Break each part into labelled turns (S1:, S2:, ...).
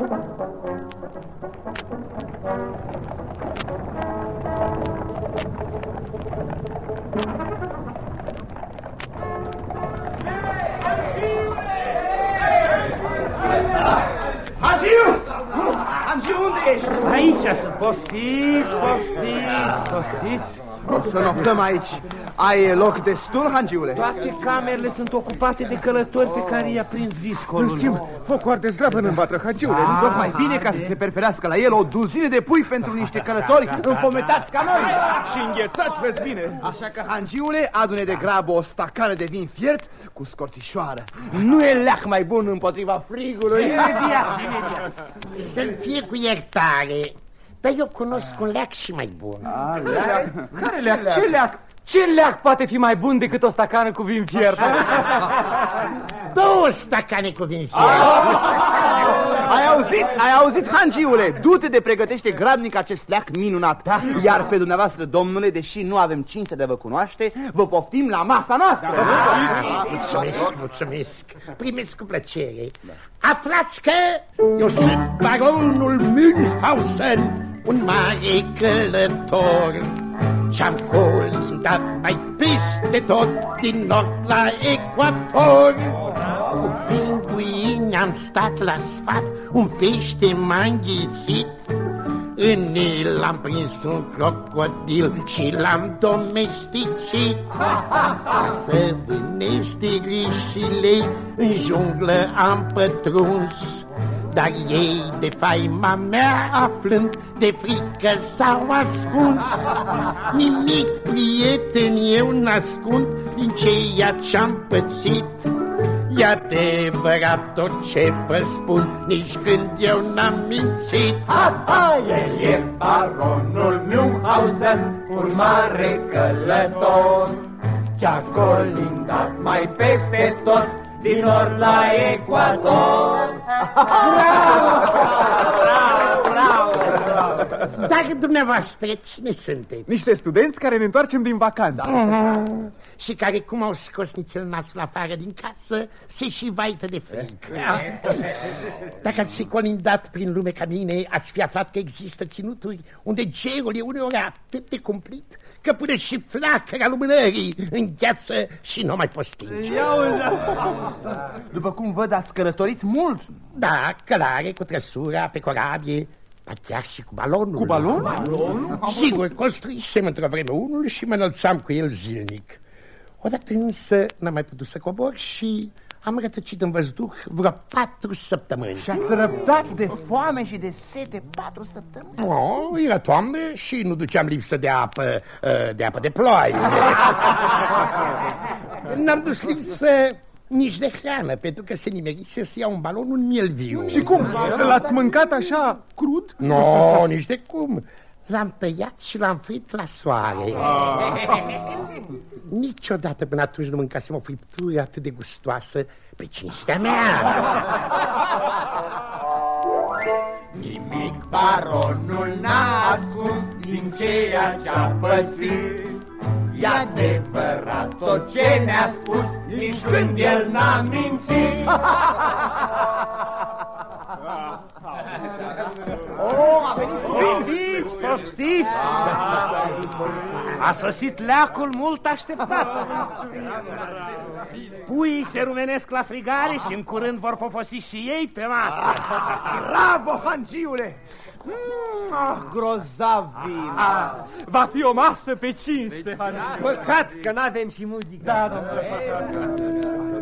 S1: Hangiu, unde ești?
S2: Aici sunt. Poftiți.
S1: O să noptăm aici. Ai loc destul, Hangiule?
S2: Toate camerele sunt ocupate de călători pe care i-a prins viscolul.
S3: În schimb, focul arde zdravăn în vatră, Hangiule.
S1: Tocmai bine ca să se perferească la el o duzină de pui pentru niște călători înfometați ca noi.
S3: Și înghețați, vezi bine.
S1: Așa că, Hangiule, adune de grabă o stacană de vin fiert cu scorțișoară. Nu e leac mai bun împotriva frigului.
S2: Imediat.
S4: Să-mi fie cu iertare, dar eu cunosc un leac și mai bun.
S5: Care leac? Ce leac? Ce leac poate fi mai bun decât o stacană cu vin fiert?
S4: 2 stacane cu vin fiert.
S1: Ai auzit, Hangiule? Du-te de pregătește grabnic acest leac minunat. Iar pe dumneavoastră, domnule, deși nu avem cinste de vă cunoaște, vă poftim la masa noastră.
S4: Mulțumesc. Primesc cu plăcere. Aflați că eu sunt baronul Münchhausen, un mare călător, ce-am colindat mai peste tot, din nord la ecuator. Cu pinguini am stat la sfat, un pește m-a înghițit, în el am prins un crocodil și l-am domesticit. Ca să vânesc tigrișile, în junglă am pătruns, dar ei de faima mea aflând, de frică s-au ascuns. Nimic, prieten, eu n-ascund din ceea ce-am pățit. E adevărat tot ce vă spun, nici când eu n-am mințit.
S6: El e baronul Münchhausen, un mare călător, ce-a colindat mai peste tot, din nord la ecuator.
S4: Dar dumneavoastră cine sunteți?
S3: Niște studenți care ne întoarcem din vacanță.
S4: Și care, cum au scos nițel nasul afară din casă, se și vaită de frică. Dacă ați fi colindat prin lume ca mine, ați fi aflat că există ținuturi unde gerul e uneori atât de cumplit că până și flacăra lumânării îngheață și nu mai poți stinge.
S1: După cum văd, ați călătorit mult.
S4: Da, călare cu trăsura pe corabie, ba chiar și cu balonul.
S3: Cu balonul?
S4: Sigur, construisem într-o vreme unul și mă înălțam cu el zilnic. Odată însă n-am mai putut să cobor și am rătăcit în văzduh vreo 4 săptămâni.
S1: Și ați răbdat de foame și de sete 4 săptămâni?
S4: Era toamnă și nu duceam lipsă de apă, de ploaie. N-am dus lipsă nici de hrană, pentru că se nimerise să iau un balon, un miel viu.
S3: Și cum? L-ați mâncat așa crud?
S4: No, nici de cum. L-am tăiat și l-am frit la soare. Niciodată până atunci nu mâncasem o friptură atât de gustoasă pe cinstea mea.
S6: Nimic baronul n-a ascuns din ceea ce-a pățit. E adevărat tot ce ne-a spus, nici când el n-a mințit.
S2: Poftiți! A sosit leacul mult așteptat. Puii se rumenesc la frigare și în curând vor poposi și ei pe masă.
S1: Bravo, Hangiule! Grozav vin!
S5: Va fi o masă pe cinste.
S2: Păcat că n-avem și muzică.
S5: Da, domnule.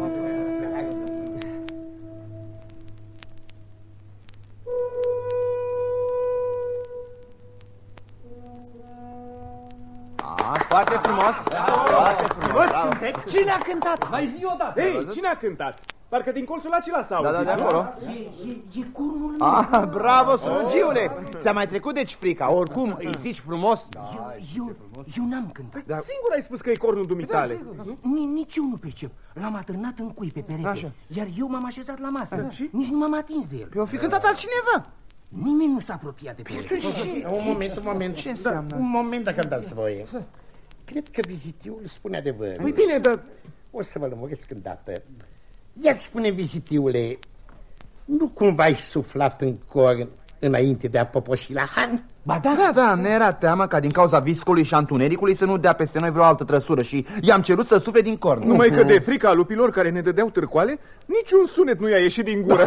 S1: Foarte frumos! Foarte frumos!
S2: Cine a cântat?
S5: Mai zi odată.
S3: Ei, cine a cântat? Parcă din colțul acela s-a auzit.
S1: Da, de acolo.
S2: E cornul meu.
S1: Bravo, slugiule! Ți-a mai trecut deci frica, oricum îi zici frumos.
S2: Eu n-am cântat.
S3: Dar singur ai spus că e cornul dumitale.
S2: Nici eu nu pricep. L-am atârnat în cui pe perete.
S1: Așa.
S2: Iar eu m-am așezat la masă. Nici nu m-am atins de el.
S1: Eu fi cântat altcineva.
S2: Nimeni nu s-a apropiat de perete.
S4: Un moment.
S1: Ce înseamnă?
S4: Un moment, dacă îmi dați voie. Cred că vizitiul spune adevărul.
S3: Păi bine, dar
S4: O să vă lămuresc îndată. Ia spune, vizitiule, Nu cumva ai suflat în corn înainte de a poposi la Han?
S1: Ba da, ne era teamă ca din cauza viscului și antunericului să nu dea peste noi vreo altă trăsură și i-am cerut să sufle din corn.
S3: Numai că de frica lupilor care ne dădeau târcoale, niciun sunet nu i-a ieșit din gură.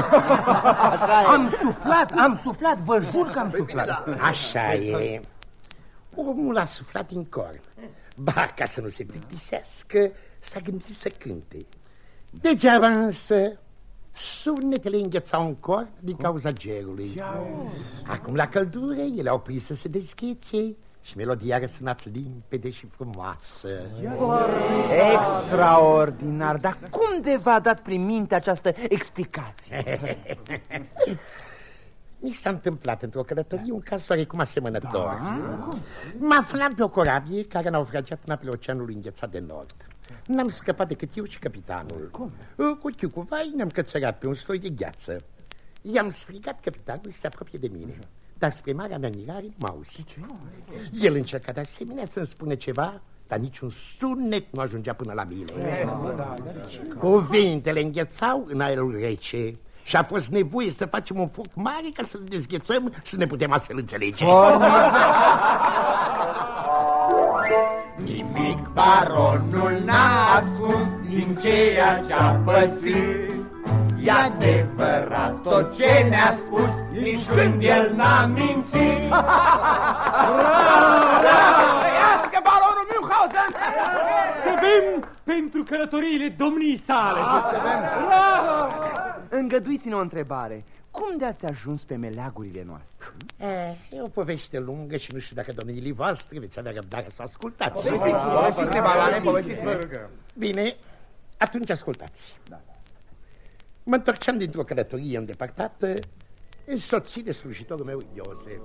S5: Am suflat, vă jur că am suflat.
S4: Așa e. Omul a suflat din corn. Ba, ca să nu se plictisească, s-a gândit să cânte. Degeaba însă sunetele înghețau în corn din cauza gerului. Acum la căldură ele au prins să se deschece și melodia a răsunat limpede și frumoasă.
S1: Extraordinar, dar cum de v-a dat prin minte această explicație?
S4: Mi s-a întâmplat într-o călătorie un caz oarecum asemănător. Mă aflam pe o corabie care naufragiat în apele Oceanului Înghețat de Nord. N-am scăpat decât eu și capitanul. Cu chiu cu vai ne-am cățărat pe un sloi de gheață. I-am strigat capitanul și se apropie de mine, dar spre marea mea mirare nu m-a auzit. El încerca de asemenea să-mi spune ceva, dar niciun sunet nu ajungea până la mine. Cuvintele înghețau în aerul rece și a fost nevoie să facem un foc mare ca să-l dezghețăm și să ne putem astfel înțelege.
S6: Nimic baronul n-a ascuns din ceea ce-a pățit. E adevărat tot ce ne-a spus, nici când el n-a mințit.
S1: Trăiască baronul Münchhausen!
S5: Să bem pentru călătoriile domnii sale.
S1: Îngăduiți-ne o întrebare. Cum de-ați ajuns pe meleagurile noastre?
S4: E o poveste lungă și nu știu dacă domniile voastre veți avea răbdare să o ascultați.
S1: Povestiți-ne, balane, povestiți-ne.
S4: Bine, atunci ascultați. Mă întorceam dintr-o călătorie îndepărtată, însoțit de slujitorul meu, Iosef.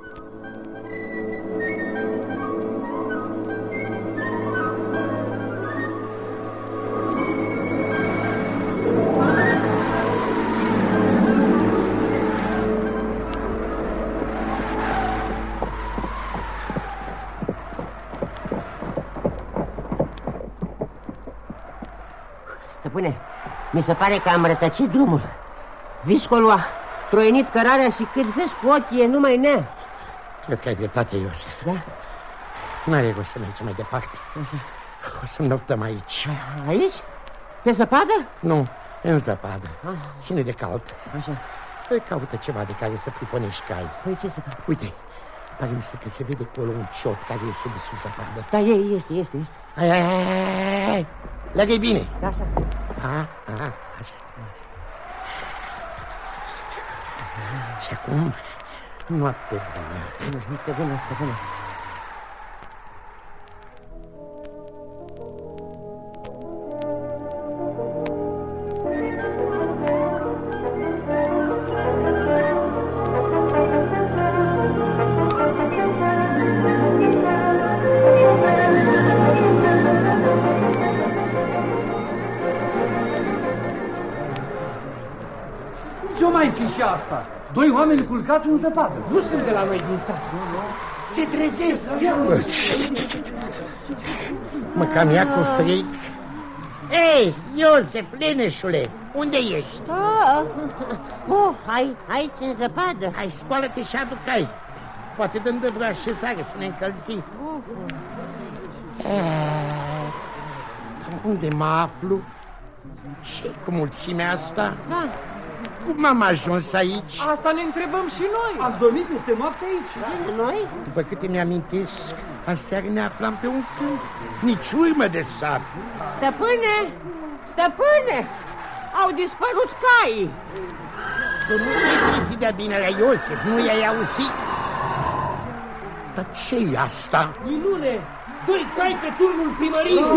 S7: Stăpâne, mi se pare că am rătăcit drumul. Viscolul a troienit cărarea și cât vezi cu ochii e numai nea.
S4: Cred că ai dreptate, Iosef.
S7: Da?
S4: N-are rost să mergem mai departe. O să noptăm aici.
S7: Aici? Pe zăpadă?
S4: Nu, în zăpadă. Ține de cald.
S7: Așa.
S4: Caută ceva de care să priponești cai.
S7: Păi ce să fac?
S4: Uite, pare mi se că se vede acolo un ciot care iese de sub zăpadă.
S7: Da, este.
S4: Ai. Legă-i bine.
S7: Așa.
S4: Așa. Și acum, noapte bună.
S7: Noapte bună, stăpâne.
S5: Ce-o mai fi și asta? Doi oameni culcați în zăpadă.
S2: Nu sunt de la noi din sat. Se trezesc.
S4: Mă cam ia cu fric. Ei, Iosef, leneșule, unde ești?
S7: Aici în zăpadă.
S4: Hai, scoală-te și adu cai. Poate dăm de vreo așezare să ne încălzim. Unde mă aflu? Ce cu mulțimea asta? Cum am ajuns aici?
S5: Asta ne întrebăm și noi. Ați dormit peste noapte aici?
S7: Noi?
S4: După câte mi-amintesc, aseară ne aflam pe un câmp. Nici urmă de sat.
S7: Stăpâne, au dispărut caii.
S4: Tu nu te-ai trezit de-a bine la Iosef, nu i-ai auzit? Dar ce-i asta?
S2: Minune! Doi cai pe turnul primăriei!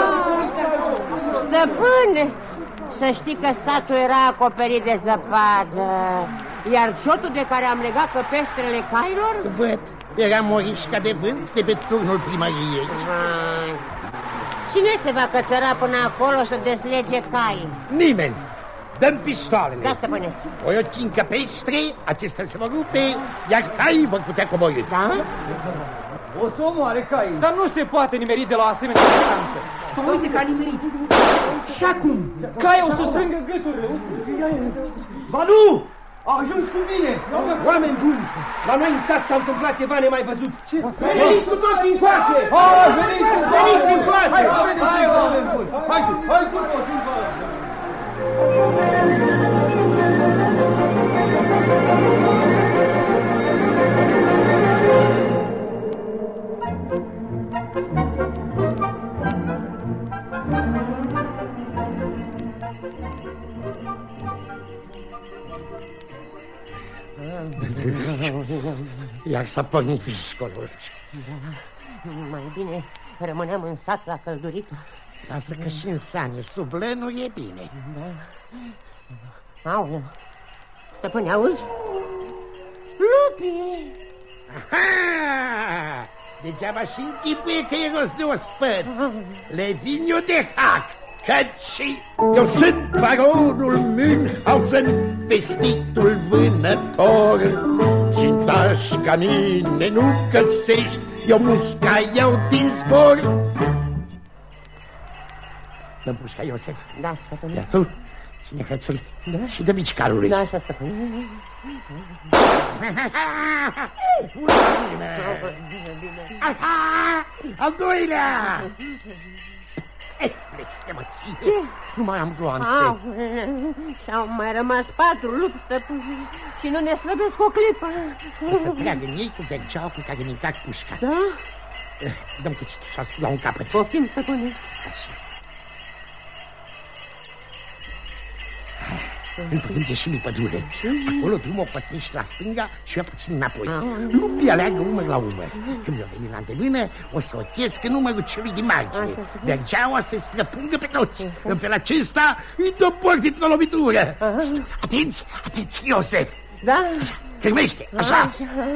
S7: Stăpâne, să știi că satul era acoperit de zăpadă, iar ciotul de care am legat căpestrele cailor...
S4: Văd, era morișca de vânt de pe turnul primăriei.
S7: Cine se va cățăra până acolo să deslege caii?
S4: Nimeni! Dăm pistoalele!
S7: Da, stăpâne.
S4: Voi o țin căpestre, acestea se vor rupe, iar caii vor putea coborî.
S7: Da?
S5: O să omoare caii. Dar nu se poate nimeri de la o asemenea distanță.
S4: Uite că a nimerit. Și acum?
S5: Caia o să strângă gâturile.
S4: Balu! A ajuns cu mine! Oameni buni! La noi în sat s-a întâmplat ceva nemai văzut. Ce? Veniți cu toți încoace! Veniți încoace!
S1: Hai, oameni buni! Hai cu toți!
S4: Iar s-a pornit viscolul.
S7: Mai bine rămâneam în sat la căldurică.
S4: Lasă că și în sane sub lănul e bine.
S7: Da. Aoleu. Stăpâne, auzi? Lupi!
S4: Aha! Degeaba și închipuie că e rost de ospăți. Le vin eu de hac, căci eu sunt baronul Münchhausen, vestitul vânător. Țintaș ca mine nu găsești, eu musca iau din zbor. Dă-mi pușca, Iosef.
S7: Da, stăpâne.
S4: Iar tu, ține hățul și dă mici calului.
S7: Da, așa, stăpâne.
S4: Aha! Al doilea! Blestemăție! Nu mai am gloanțe.
S7: Și-au mai rămas 4 lupi, stăpâne, și nu ne slăbesc o clipă.
S4: O să treagă în ei cu vergeaua cu care mi-a dat pușca.
S7: Da?
S4: Dăm cuțitul și la un capăt.
S7: Poftim, stăpâne.
S4: Așa. Într-un și în pădure. Acolo drumul o pătnești la stânga și eu puțin înapoi. Lupii aleagă umăr la umăr. Când mi-o veni la îndemână, o să o chesc în numărul celui din margine. Vergeaua se străpungă pe toți. În felul acesta îi dă port dintr-o lovitură. Atenți, atenți, Iosef.
S7: Da?
S4: Cârmește, așa.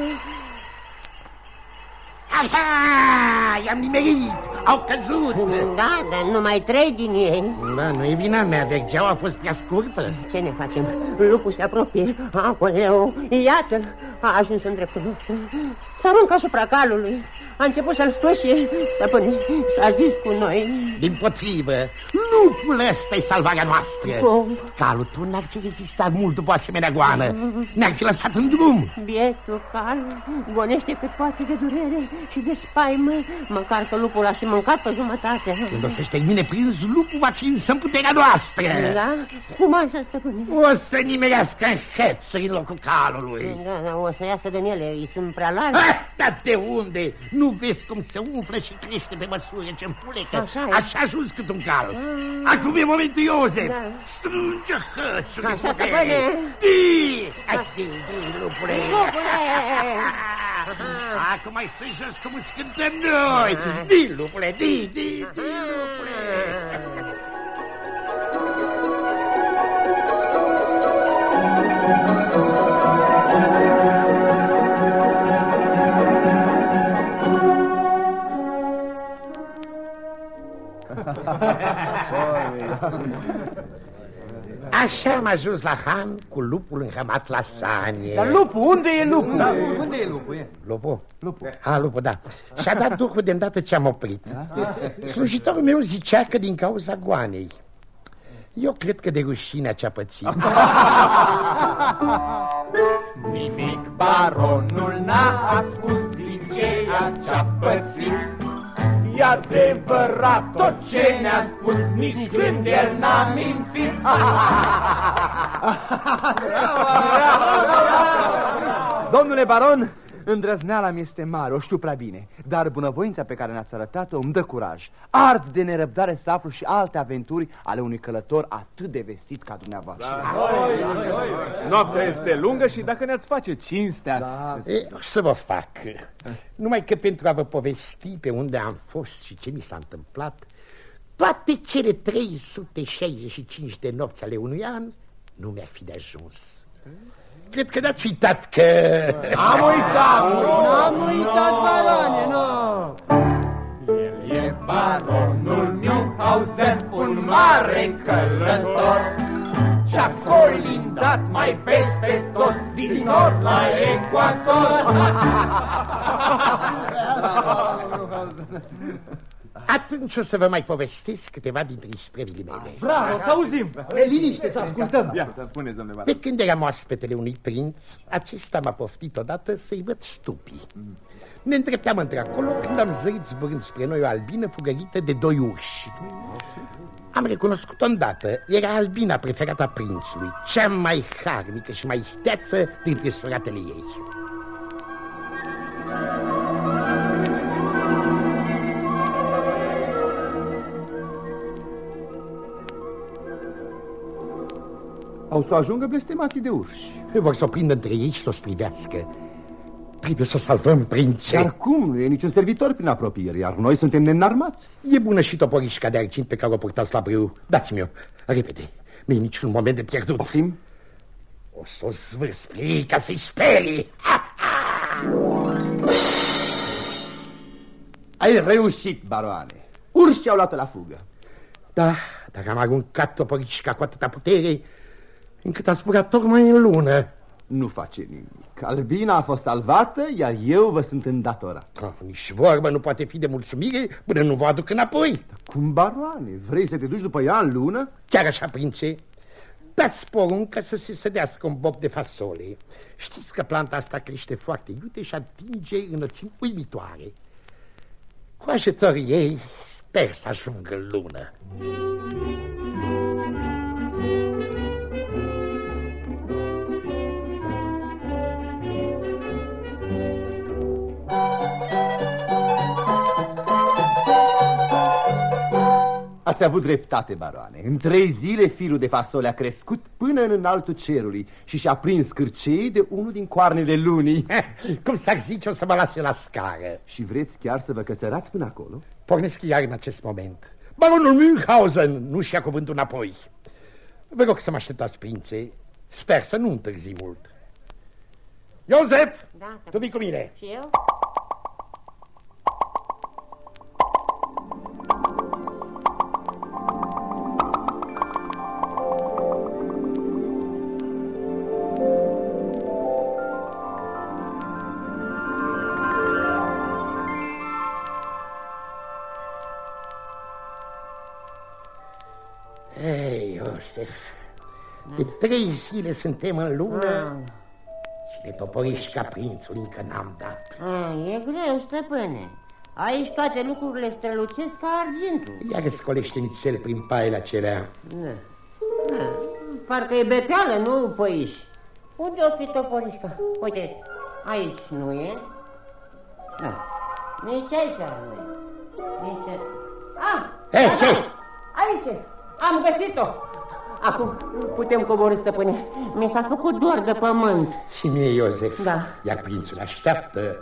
S4: Aha! I-am nimerit! Au căzut!
S7: Da, dar numai 3 din ei.
S4: Da, nu e vina mea, vergeaua a fost prea scurtă.
S7: Ce ne facem? Lupul se apropie. Aoleu, iată-l! A ajuns în dreptul nostru. S-a aruncat asupra calului. A început să-l stoșie. Stăpâne, s-a zis cu noi.
S4: Dimpotrivă, lupul ăsta e salvarea noastră. Calul tău n-ar fi rezistat mult după asemenea goană. Ne-ar fi lăsat în drum.
S7: Bietul cal gonește cât poate de durere și de spaimă. Măcar că lupul a și mâncat pe jumătate.
S4: Când o să-și termine prins, lupul va fi însă în puterea noastră.
S7: Da? Cum așa, stăpâne?
S4: O să nimerească în hățuri în locul calului.
S7: Da, o să iasă din ele, îi sunt prea largi.
S4: Dar de unde? Nu vezi cum se umflă și crește pe măsură ce împulecă? Așa ajuns cât un cal. Acum e momentul, Iosef.
S7: Da.
S4: Strânge hățuri.
S7: Așa, stăpâne.
S4: Di, lupule. Acum mai să jos cum îți cântăm noi. Di, lupule, di, lupule. Așa am ajuns la Han cu lupul înhămat la sanie.
S1: Dar lupul, unde e lupul? Da, unde e lupul?
S4: Lupul? Lupul, da. Și-a dat duhul de îndată ce am oprit. Slujitorul meu zicea că din cauza goanei. Eu cred că de rușinea ce-a pățit.
S6: Nimic baronul n-a ascuns din ceea ce-a pățit. E adevărat tot ce ne-a spus, nici când el n-a mințit.
S1: Domnule baron, îndrăzneala mi este mare, o știu prea bine, dar bunăvoința pe care ne-ați arătat-o îmi dă curaj. Ard de nerăbdare să aflu și alte aventuri ale unui călător atât de vestit ca dumneavoastră.
S3: Noaptea este lungă și dacă ne-ați face cinstea...
S4: O să vă fac. Numai că pentru a vă povesti pe unde am fost și ce mi s-a întâmplat, toate cele 365 de nopți ale unui an nu mi-ar fi de ajuns. Cred că n-ați uitat că...
S1: Am uitat!
S7: N-am uitat, barone, nu!
S6: El e baronul Münchhausen, un mare călător, și-a colindat mai peste tot, din nord la ecuator.
S4: Atunci o să vă mai povestesc câteva dintre isprevile mele.
S5: Bravo, să auzim!
S1: E liniște să ascultăm.
S3: Ia, spuneți, domnule Baron.
S4: Pe când eram oaspetele unui prinț, acesta m-a poftit odată să-i văd stupii. Ne îndrepteam într-acolo când am zărit zburând spre noi o albină fugărită de 2 urși. Am recunoscut-o îndată, era albina preferată a prințului, cea mai harnică și mai isteață dintre suratele ei.
S1: Au să ajungă blestemații de urși.
S4: Vor să o prindă între ei și să o strivească. Trebuie să o salvăm, prințe.
S1: Dar cum? Nu e niciun servitor prin apropiere, iar noi suntem neînarmați.
S4: E bună și toporișca de argint pe care o purtați la brâu. Dați-mi-o, repede. Nu e niciun moment de pierdut.
S1: Poftim?
S4: O să o zvâr spre ei ca să-i sperii.
S1: Ai reușit, baroane. Urșii au luat-o la fugă.
S4: Da, dar am aruncat toporișca cu atâta putere încât a zburat tocmai în lună.
S1: Nu face nimic. Albina a fost salvată, iar eu vă sunt îndatorat.
S4: Nici vorbă nu poate fi de mulțumire până nu vă aduc înapoi.
S1: Cum, baroane? Vrei să te duci după ea în lună?
S4: Chiar așa, prințe. Dați poruncă să se sădească un bob de fasole. Știți că planta asta crește foarte iute și atinge înălțimi uimitoare. Cu ajutorul ei sper să ajungă în lună.
S1: Ați avut dreptate, baroane. În 3 zile firul de fasole a crescut până în înaltul cerului și și-a prins cârcei de unul din coarnele lunii.
S4: Cum s-ar zice, o să mă lase la scară.
S1: Și vreți chiar să vă cățărați până acolo?
S4: Pornesc iar în acest moment. Baronul Münchhausen nu-și ia cuvântul înapoi. Vă rog să mă așteptați, prințe. Sper să nu întârzi mult. Iosef,
S7: Da,
S4: tu vii cu mine.
S7: și eu?
S4: Ei, Iosef, de 3 zile suntem în lună și de toporișca prințului încă n-am dat.
S7: E greu, stăpâne. Aici toate lucrurile strălucesc ca argintul.
S4: Iar scolește nițel prin paile acelea.
S7: Da. Parcă e beteală, nu păiși. Unde o fi toporișca? Uite, aici nu e. Da. Nici aici nu e. Nici aici.
S4: Ce?
S7: Aici e. Am găsit-o. Acum putem coborî, stăpâne. Mi s-a făcut dor de pământ.
S4: Și mie, Iosef.
S7: Da.
S4: Iar prințul așteaptă.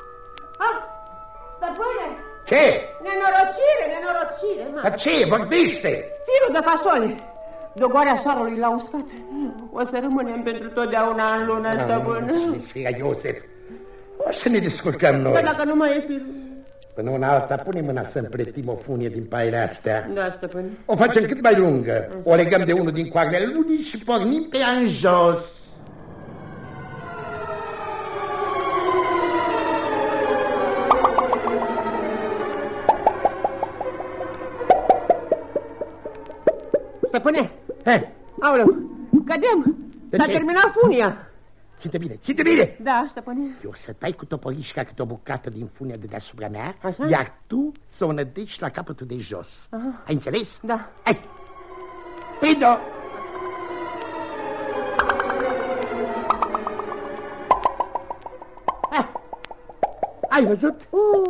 S7: Stăpâne!
S4: Ce?
S7: Nenorocire!
S4: Dar ce? Vorbește!
S7: Firul de fasole. Dogoarea soarelui l-a uscat. O să rămânem pentru totdeauna în lună, stăpâne.
S4: Sfira Iosef, o să ne descurcăm noi.
S7: Dar dacă nu mai e firul...
S4: Până una alta, pune mâna să împletim o funie din paile astea.
S7: Da, stăpâne.
S4: O facem cât mai lungă. O legăm de unul din coarnele lunii și pornim pe ea în jos.
S7: Stăpâne! Aoleu, cădem! S-a terminat funia!
S4: Ținte bine, ținte bine!
S7: Da, stăpâne.
S4: Eu să tai cu toporișca câte o bucată din funia de deasupra mea,
S7: așa?
S4: Iar tu să o nădești la capătul de jos.
S7: Aha.
S4: Ai înțeles?
S7: Da.
S4: Hai! Prind-o! Ai văzut?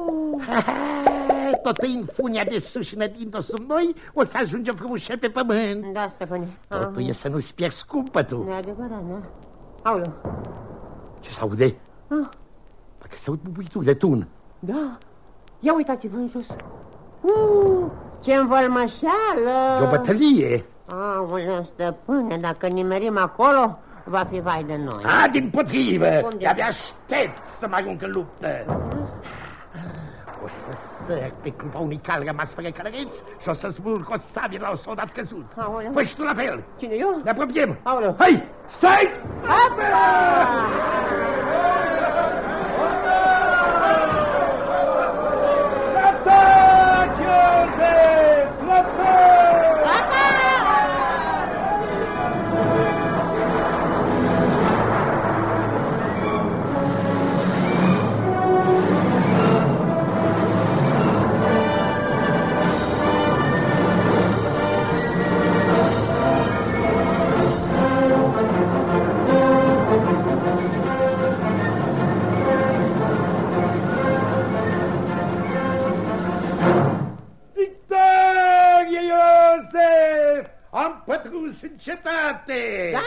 S4: Tot în funia de sus și nădind-o sub noi, o să ajungem frumușel pe pământ.
S7: Da, stăpâne.
S4: Totul e să nu-ți pierzi cumpătul.
S7: E adevărat, da? Aoleu.
S4: Ce s-aude? Parcă se aud bubuitul de tun.
S7: Da. Ia uitați-vă în jos. Ce învălmășeală!
S4: E o bătălie.
S7: Aoleu, stăpâne, dacă nimerim acolo, va fi vai de noi.
S4: Dimpotrivă, de-abia aștept să mă arunc în luptă. O să săr pe clupa unui cal rămas fără călăreț și o să smulg o sabie la un soldat căzut. Fă și tu la fel.
S7: Cine, eu?
S4: Ne apropiem.
S7: Aoleu.
S4: Hai, stai!
S3: Atacă!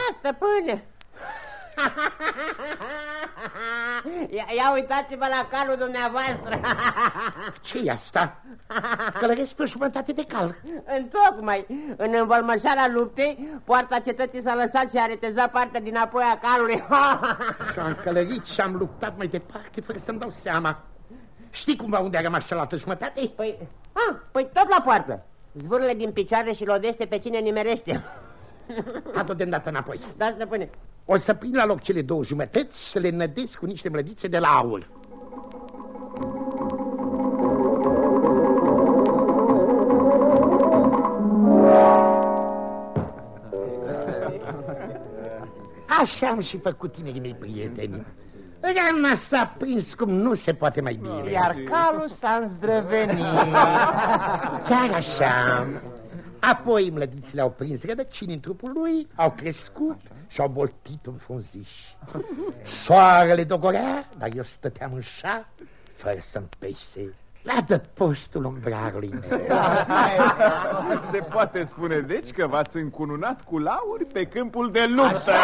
S7: stăpâne. Ia uitați-vă la calul dumneavoastră.
S4: Ce-i asta? Călăresc pe o jumătate de cal.
S7: Întocmai, în învălmășarea luptei, poarta cetății s-a lăsat și a retezat partea dinapoi a calului.
S4: Și am călărit și am luptat mai departe fără să-mi dau seama. Știi cumva unde a rămas cealaltă jumătate?
S7: Păi tot la poartă. Zvârle din picioare și lodește pe cine nimerește.
S4: Adu-o de îndată înapoi.
S7: Da, stăpâne.
S4: O să prind la loc cele două jumătăți și să le nădesc cu niște mlădițe de la aur. Așa am și făcut, tinerii mei prieteni. Rana s-a prins cum nu se poate mai bine.
S1: Iar calul s-a îndrăvenit.
S4: Chiar așa. Apoi mlădițele au prins rădăcini în trupul lui, au crescut și au boltit în frunziși. Soarele dogorea, dar eu stăteam în șa, fără să-mi pese, la adăpostul umbrarului meu.
S3: Se poate spune, deci, că v-ați încununat cu lauri pe câmpul de luptă.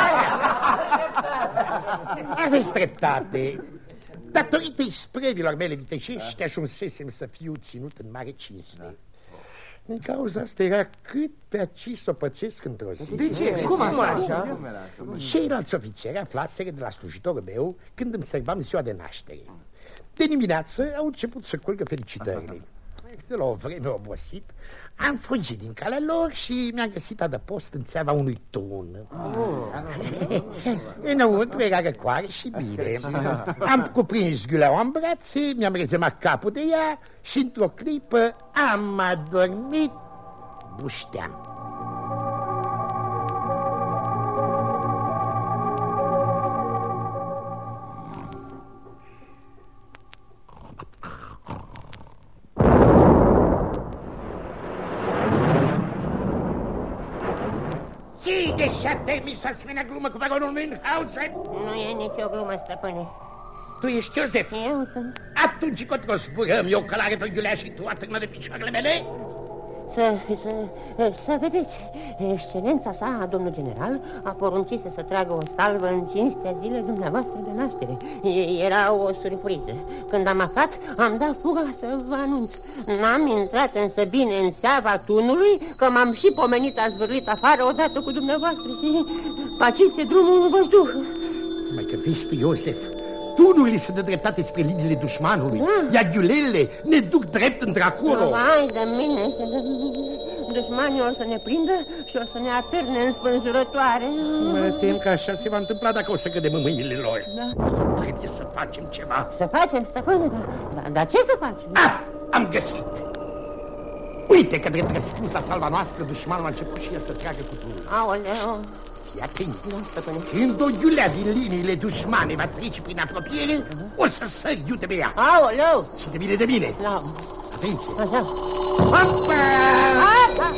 S4: Aveți dreptate. Datorită isprevilor mele viteșești, ajunsesem să fiu ținut în mare cinste. Din cauza asta era cât pe aici să o pățesc într-o zi.
S1: De ce? Cum așa?
S4: Ceilalți ofițeri aflaseră de la slujitorul meu când îmi sărbam ziua de naștere. De dimineață au început să curgă felicitările. De la o vreme obosit, am fugit din calea lor și mi-am găsit adăpost în țeava unui tun. Înăuntru era răcoare și bine. Am cuprins ghiuleaua în brațe, mi-am rezemat capul de ea și într-o clipă am adormit bușteam. Deși a termis o asemenea glumă cu baronul Münchhausen?
S7: Nu e nicio glumă, stăpâne.
S4: Tu ești Iosef?
S7: Eu sunt.
S4: Atunci încotro zburăm, eu călare pe ghiulea și tu atârnă de picioarele mele?
S7: Să vedeți, excelența sa, domnul general, a poruncit să tragă o salvă în cinstea zilei dumneavoastră de naștere. Era o surpriză. Când am aflat, am dat fuga să vă anunț. N-am intrat însă bine în țeava tunului, că m-am și pomenit a zvârlit afară odată cu dumneavoastră și paciți drumul în văzduh.
S4: Mai că vezi tu, Iosef, tunurile se dă dreptate spre liniile dușmanului, iar ghiulele ne duc drept într-acolo.
S7: Hai de mine, dușmanii o să ne prindă și o să ne atârne în spânzurătoare.
S4: Mă tem că așa se va întâmpla dacă o să cădem în mâinile lor.
S7: Da.
S4: Trebuie să facem ceva.
S7: Să facem, stăpâne, dar ce să facem?
S4: Am găsit! Uite că drept răspunsa salva noastră, dușmanul a început și el să tragă cu tunul.
S7: Aoleu!
S4: Fii atent! Când o ghiulea din liniile dușmane va trece prin apropiere, o să sări iute pe ea.
S7: Aoleu!
S4: Și de bine, de bine!
S7: Da.
S4: Atenție!
S7: Așa.
S4: Hopa!
S7: Asta!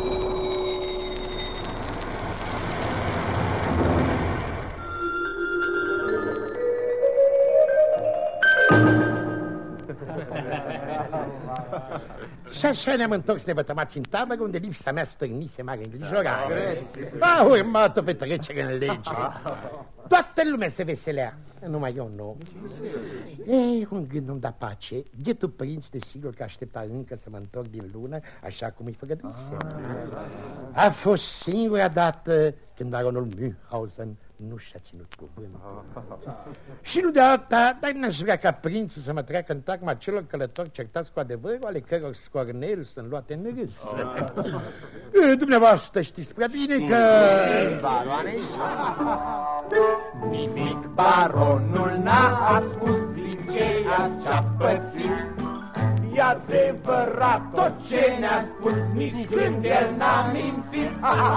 S4: Și așa ne-am întors nevătămați în tabără, unde lipsa mea stârnise mare îngrijorare. A urmat o petrecere în lege. Toată lumea se veselea, numai eu nu. Ei, un gând nu-mi da pace. Ghetul prinț, desigur că aștepta încă să mă întorc din lună, așa cum îi făgăduisem. A fost singura dată când baronul Münchhausen nu și-a ținut cuvânt. Și nu de alta, dar n-aș vrea ca prințul să mă treacă în tacma celor călători certați cu adevărul, ale căror scorneli sunt luate în râs. Dumneavoastră știți prea bine că...
S6: Nimic baronul n-a ascuns din ceea ce-a pățit. E adevărat tot ce ne-a spus, nici când el n-a mințit.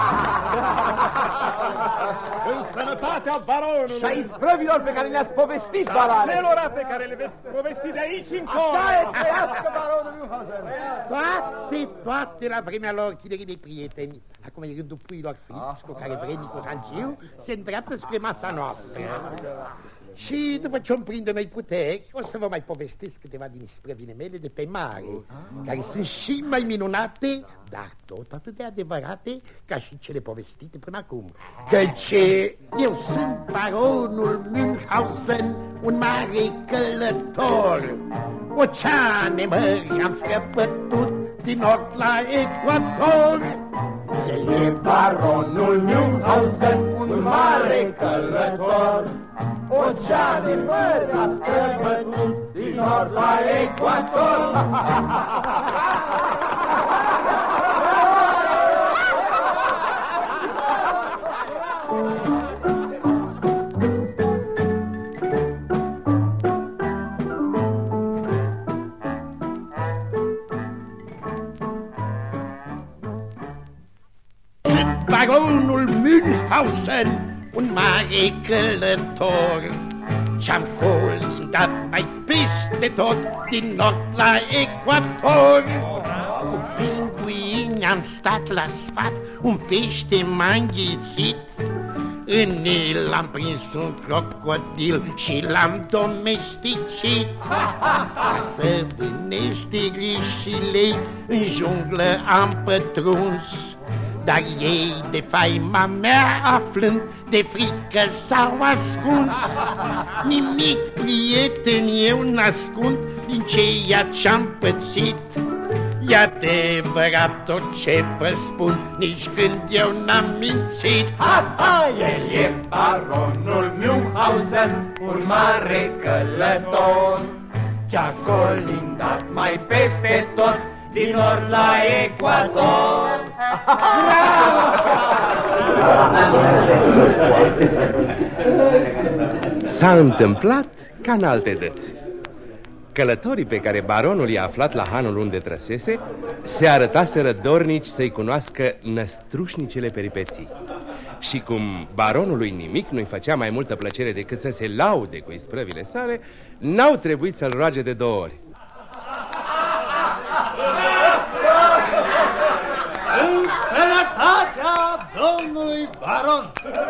S3: În sănătatea baronului
S1: Și a isprăvilor pe care le-ați povestit, barone.
S3: celora pe care le veți povesti de aici încolo.
S1: Așa e, trăiască baronul Münchhausen.
S4: Toate la vremea lor, tinerii mei prieteni. Acum e rândul puiilor friți cu care vrednicul Hanziu se îndreaptă spre masa noastră. Și după ce-o prinde noi puteri, o să vă mai povestesc câteva din isprăvile mele de pe mare, care sunt și mai minunate, dar tot atât de adevărate ca și cele povestite până acum. Căci eu sunt baronul Münchhausen, un mare călător. Oceane mări am scăpătut din nord la ecuator.
S6: El e baronul Münchhausen, un mare călător. Oceane mări a străbătut din nord la ecuator.
S4: Sunt baronul Münchhausen, un mare călător. Ce-am colindat mai peste tot, din nord la ecuator. Cu pinguini am stat la sfat, un pește m-a înghițit. În el am prins un crocodil și l-am domesticit. Ca să vânesc tigri și lei, în junglă am pătruns. Dar ei, de faima mea aflând, de frică s-au ascuns. Nimic, prieten, eu n-ascund din ceea ce-am pățit. E adevărat tot ce vă spun, nici când eu n-am mințit.
S6: El e baronul Münchhausen, un mare călător. Ce-a colindat mai peste tot, din nord la ecuator.
S8: S-a întâmplat ca în alte dăți. Călătorii pe care baronul i-a aflat la hanul unde trăsese se arătaseră dornici să-i cunoască năstrușnicele peripeții. Și cum baronului nimic nu-i făcea mai multă plăcere decât să se laude cu isprăvile sale, n-au trebuit să-l roage de 2 ori.
S9: În sănătatea domnului baron!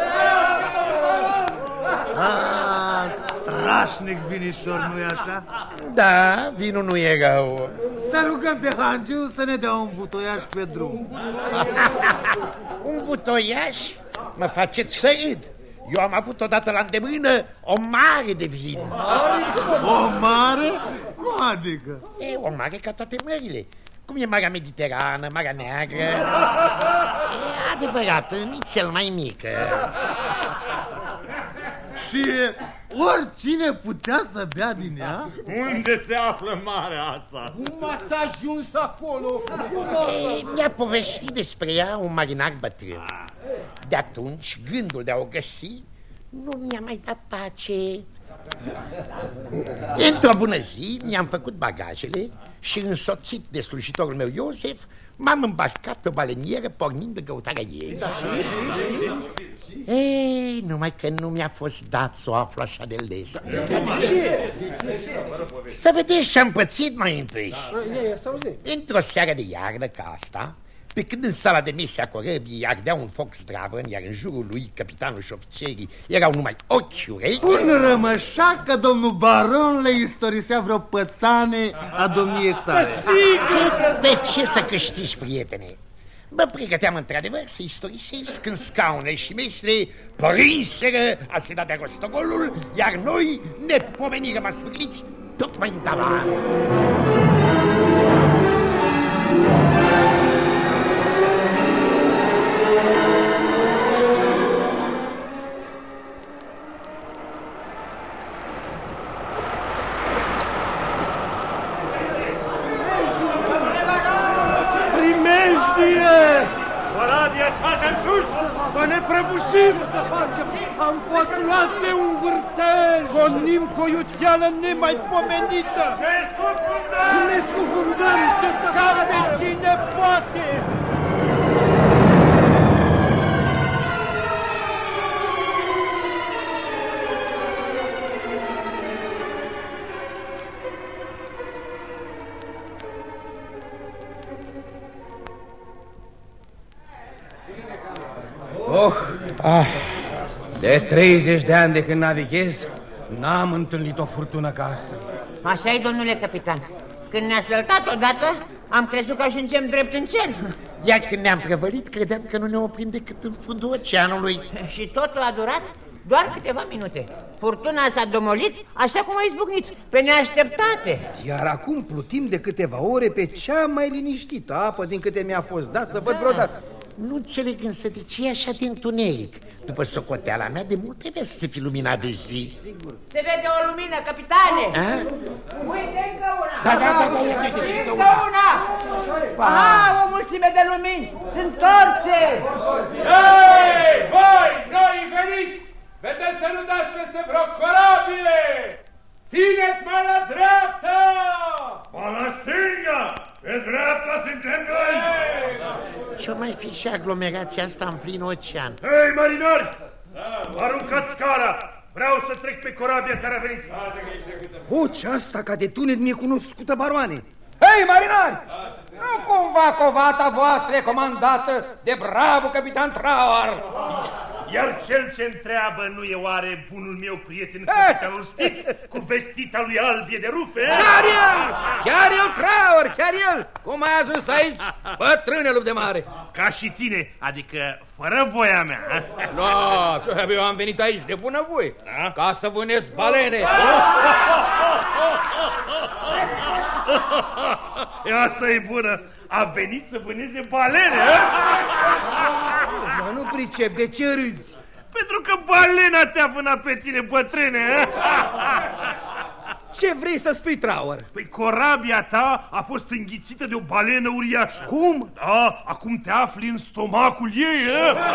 S9: Strașnic vinișor, nu-i așa?
S4: Da, vinul nu e rău.
S9: Să rugăm pe Hangiu să ne dea un butoiaș pe drum.
S4: Un butoiaș? Mă faceți să râd. Eu am avut odată la îndemână o mare de vin.
S9: O mare? Cum adică?
S4: E o mare ca toate mările. Cum e Marea Mediterană, Marea Neagră. E adevărat, nici cel mai mică.
S9: Și oricine putea să bea din ea?
S10: Unde se află marea asta?
S6: Cum ați ajuns acolo?
S4: Mi-a povestit despre ea un marinar bătrân. De atunci, gândul de a o găsi nu mi-a mai dat pace. Într-o bună zi mi-am făcut bagajele și, însoțit de slujitorul meu Iosef, m-am îmbarcat pe o balenieră pornind în căutarea ei. Ei, numai că nu mi-a fost dat să o aflu așa de lesne. Să vedeți ce-am pățit mai întâi. Într-o seară de iarnă ca asta, pe când în sala de mese a corăbii ardea un foc zdravăn, iar în jurul lui capitanul și ofițerii erau numai ochi urechi.
S9: Un rămășac că domnul baron le istorisea vreo pățane a domniei sale.
S4: De ce să câștigi, prietene? Mă pregăteam într-adevăr să istorisesc când scaune și mesele prinseră a se da de rostogolul, iar noi, nepomeni rămas sfârliți, tot mai în tavan.
S10: Corabia s-a de sus!
S9: Să ne prăbușim!
S5: Ce să facem? Am fost luați de un vârtej!
S9: Gonim cu o iuteală nemaipomenită!
S10: Ne scufundăm!
S5: Ne scufundăm! Ce să
S9: Ca
S5: facem?
S9: pe cine poate!
S1: De 30 de ani de când navighez,
S4: N-am întâlnit o furtună ca asta.
S7: Așa-i, domnule capitan. Când ne-a săltat odată, am crezut că ajungem drept în cer.
S4: Iar când ne-am prăvălit, credeam că nu ne oprim decât în fundul oceanului.
S7: Și totul a durat doar câteva minute. Furtuna s-a domolit așa cum a izbucnit, pe neașteptate.
S4: Iar acum plutim de câteva ore pe cea mai liniștită apă din câte mi-a fost dat să văd vreodată. Nu înțeleg însă de ce e așa de întuneric. După socoteala mea, de mult trebuie să se fi luminat de zi.
S7: Sigur. Se vede o lumină, capitane. Uite, încă una.
S4: Da,
S7: încă una. Aha, o mulțime de lumini. Sunt torțe.
S10: Hei, voi, noi veniți! Vedeți să nu dați peste vreo corabie! Țineți-mă la dreapta! Mă la stânga! Pe dreapta suntem noi!
S4: Ce-o mai fi și aglomerația asta în plin ocean?
S10: Hei, marinari! Aruncați scara! Vreau să trec pe corabia care a venit!
S4: Vocea asta ca de tunet mi-e cunoscută, baroane!
S11: Hei, marinari! Nu cumva covata voastră e comandată de bravo capitan Trauer?
S10: Iar cel ce întreabă nu e oare bunul meu prieten capitanul Steve cu vestita lui albie de rufe?
S11: Chiar el! Chiar el, Trauer, chiar el! Cum ai ajuns aici, bătrâne lup de mare?
S10: Ca și tine, adică fără voia mea.
S11: No, eu am venit aici de bunăvoie, ca să vânez balene.
S10: Asta e bună. A venit să vâneze balene,
S4: Mă, nu pricep, de ce râzi?
S10: Pentru că balena te-a vânat pe tine, bătrâne.
S11: Ce vrei să spui, Trauer?
S10: Păi corabia ta a fost înghițită de o balenă uriașă.
S11: Cum?
S10: Da, acum te afli în stomacul ei.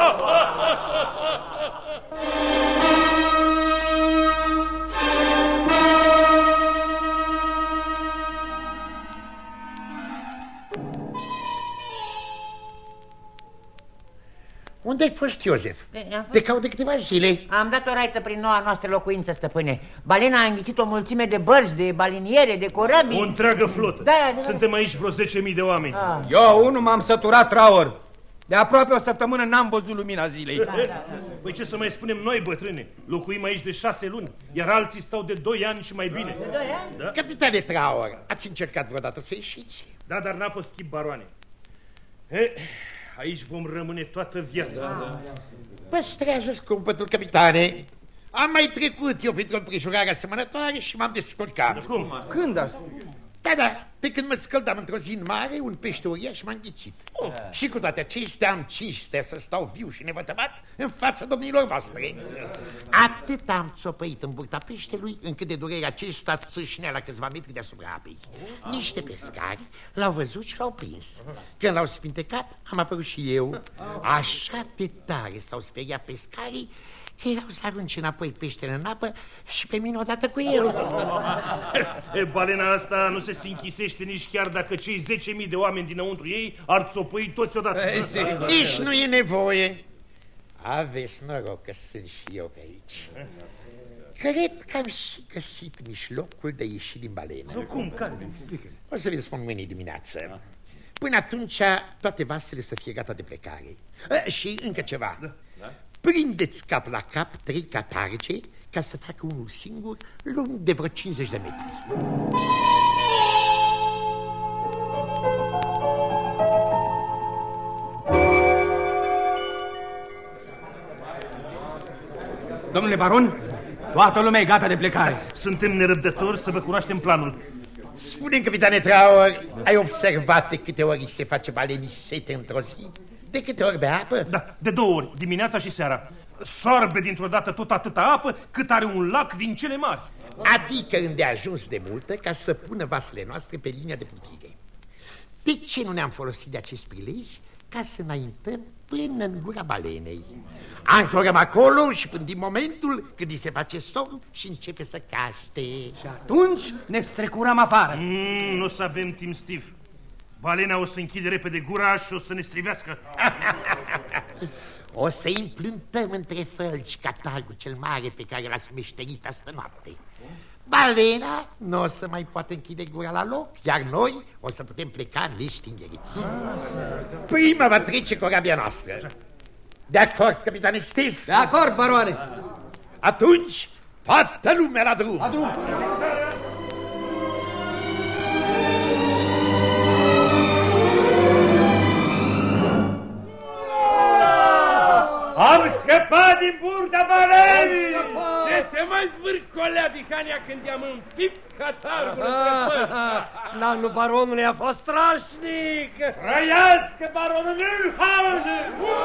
S4: Unde-ai fost, Iosef? Te caut de câteva zile.
S7: Am dat o raită prin noua noastră locuință, stăpâne. Balena a înghițit o mulțime de bărci, de baliniere, de corăbii.
S10: O întreagă flotă.
S7: Da.
S10: Suntem aici vreo 10.000 de oameni.
S11: Eu, unul, m-am săturat, Trauer. De aproape o săptămână n-am văzut lumina zilei.
S10: Păi ce să mai spunem noi, bătrâne? Locuim aici de 6 luni, iar alții stau de 2 ani și mai bine.
S7: De 2 ani?
S10: Da?
S4: Capitane Trauer, ați încercat vreodată să ieșiți?
S10: Da, dar n-a fost schimb, baroane. Aici vom rămâne toată viața.
S4: Păstrează scumpătul, capitane. Am mai trecut eu printr-o împrejurare asemănătoare și m-am descurcat.
S10: Cum?
S11: Când asta?
S4: Da, pe când mă scăldam într-o zi în mare, un pește uriaș m-a înghițit. Și cu toate acestea am cinstea să stau viu și nevătămat în fața domnilor voastre. Atât am țopăit în burta peștelui, încât de durerea acesta țâșnea la câțiva metri deasupra apei. Niște pescari l-au văzut și l-au prins. Când l-au spintecat, am apărut și eu. Așa de tare s-au speriat pescarii că erau să arunce înapoi peștele în apă și pe mine odată cu el.
S10: Balena asta nu se închisește nici chiar dacă cei 10.000 de oameni dinăuntru ei ar țopăi toți odată.
S4: Nici nu e nevoie. Aveți noroc că sunt și eu pe aici. Cred că am și găsit mijlocul de a ieși din balenă.
S10: Cum? Care? Explică-le.
S4: O să vi spun mâine dimineață. Până atunci toate vasele să fie gata de plecare. Și încă ceva. Prindeți cap la cap 3 catarge ca să facă unul singur lung de vreo 50 de metri.
S11: Domnule baron, toată lumea e gata de plecare.
S10: Suntem nerăbdători să vă cunoaștem planul.
S4: Spune-mi, capitane Trauer, ai observat de câte ori se face balenii sete într-o zi? De câte ori bea apă?
S10: Da, de 2 ori, dimineața și seara. Sorbe dintr-o dată tot atâta apă cât are un lac din cele mari.
S4: Adică îndeajuns de multă ca să pună vasele noastre pe linia de plutire. De ce nu ne-am folosit de acest prilej ca să înaintăm până în gura balenei? Ancorăm acolo și până din momentul când îi se face somn și începe să caște.
S11: Și atunci ne strecurăm afară.
S10: Nu o să avem timp, Steve. Balena o să închide repede gura și o să ne strivească.
S4: O să îi împlântăm între fălci catargul cel mare pe care l-a smeșterit astă noapte. Balena nu o să mai poată închide gura la loc, iar noi o să putem pleca nestingeriți. Prima va trece corabia noastră. De acord, capitane Steve?
S11: De acord, baroane.
S4: Atunci, Toată lumea la drum!
S9: La drum!
S10: Am scăpat din burta Balenii! Ce se mai zvârcolea Dihania când i-am înfipt catargul între părți?
S5: Nanul baronului a fost strașnic!
S10: Trăiască baronul Münchhausen!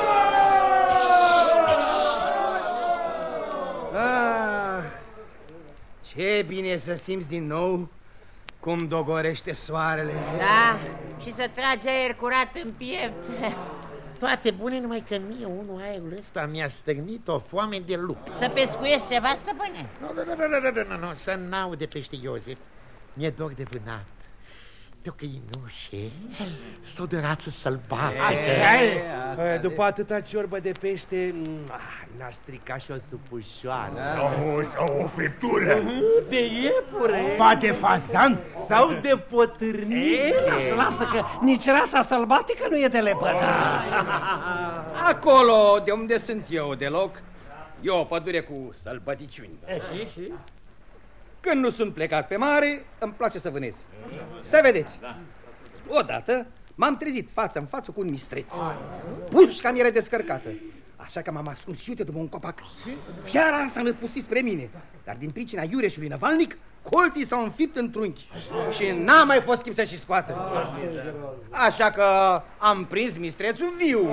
S2: Ce bine să simți din nou cum dogorește soarele.
S7: Da, și să tragi aer curat în piept.
S4: Toate bune, numai că mie unul aerul ăsta mi-a stârnit o foame de lup.
S7: Să pescuiești ceva, stăpâne?
S4: Nu, să n-aude pește Iosif. Mi-e dor de vânat, de o căinușe, s-o de rață sălbatică.
S8: După atâta ciorbă de pește, n-ar strica și o supușoară.
S10: Sau o friptură.
S5: De iepure.
S1: Ba de fazan sau de potârnic.
S5: Lasă că nici rața sălbatică nu e de lepădat.
S11: Acolo de unde sunt eu deloc, e o pădure cu sălbăticiuni.
S5: Și?
S11: Când nu sunt plecat pe mare, îmi place să vânez. Să vedeți. Odată m-am trezit față în față cu un mistreț. Pușca mi era descărcată, așa că m-am ascuns iute după un copac. Fiara s-a năpustit spre mine, dar din pricina iureșului năvalnic, colții s-au înfipt în trunchi și n-a mai fost chip să-și scoată. Așa că am prins mistrețul viu.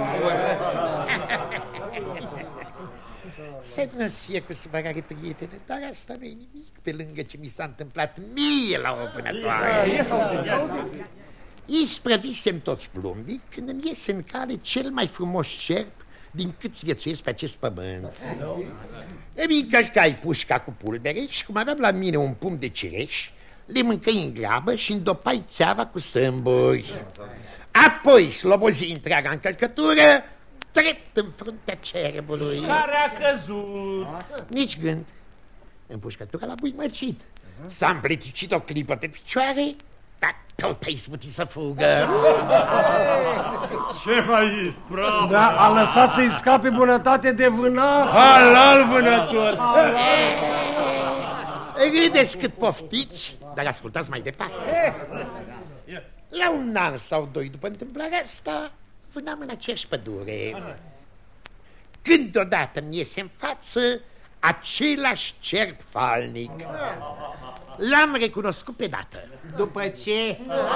S4: Să nu-ți fie cu supărare, prietene, dar asta nu e nimic pe lângă ce mi s-a întâmplat mie la o vânătoare. Isprăvisem toți plumbii când îmi iese în cale cel mai frumos cerp din câți viețuiesc pe acest pământ. Îmi încărcai pușca cu pulbere și cum aveam la mine un pumn de cireș, le mâncăi în grabă și îndopai țeava cu sâmburi. Apoi slobozi întreaga încărcătură drept în fruntea cerbului.
S10: Care a căzut?
S4: Nici gând. Împușcătura l-a buimăcit. S-a împleticit o clipă pe picioare, dar tot a izbutit să fugă.
S10: Ce mai ispravă?
S5: Da, a lăsat să-i scape bunătate de vânat.
S10: Halal vânător!
S4: Râdeți cât poftiți, dar ascultați mai departe. La un an sau doi după întâmplarea asta, vânam în aceeași pădure, când odată mi iese în față același cerb falnic. L-am recunoscut pe dată.
S7: După ce?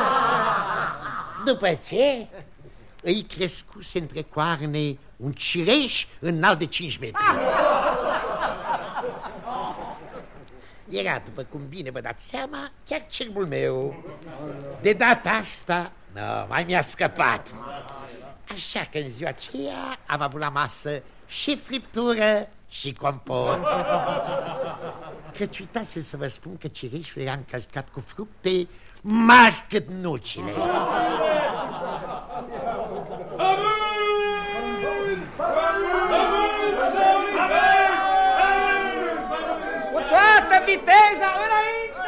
S4: După ce îi crescuse între coarne un cireș înalt de 5 metri. Era, după cum bine vă dați seama, chiar cerbul meu. De data asta, mai mi-a scăpat. Așa că în ziua aceea am avut la masă și friptură și compot. Căci uitați să vă spun că cireșul era încărcat cu fructe mari cât nucile.
S11: Cu toată viteza înainte!